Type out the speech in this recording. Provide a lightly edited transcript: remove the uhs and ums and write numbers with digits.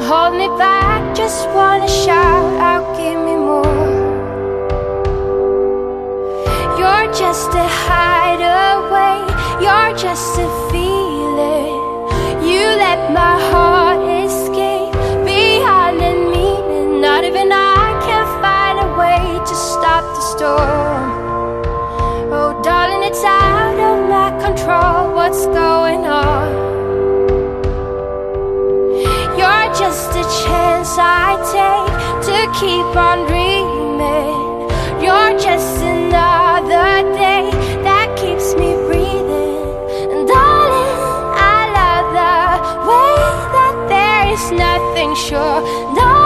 hold me back, just wanna shout out, give me more. You're just a hideaway, you're just a feeling. You let my heart escape beyond the meaning. Not even I can find a way to stop the storm. Oh darling, it's out of my control, what's going on? You're just a chance I take to keep on dreaming. You're just another day that keeps me breathing. And darling, I love the way that there is nothing sure. No